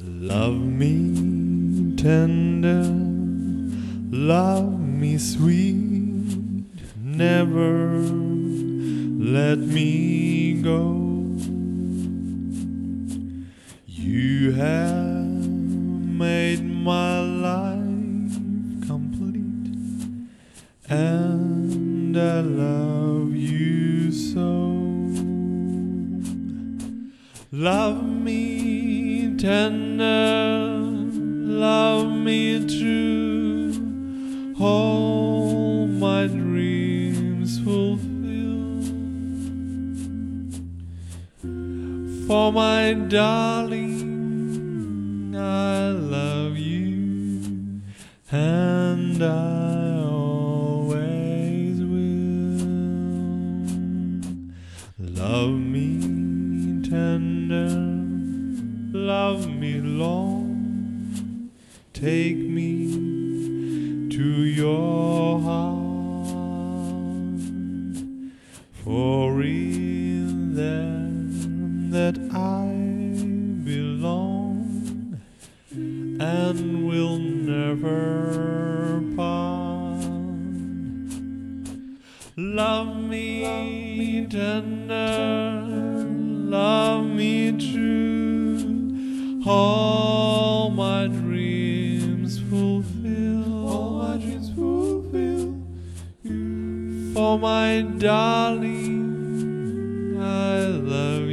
Love me tender, love me sweet, never let me go. You have made my life complete, and I love you so. Love me tender, love me true, all my dreams fulfill. For my darling, I love you, and I always will. Love me tender, love me long, take me to your heart, for in there that I belong and will never part. Love me tender, love me true, all my dreams fulfill, all my dreams fulfill. For my darling, I love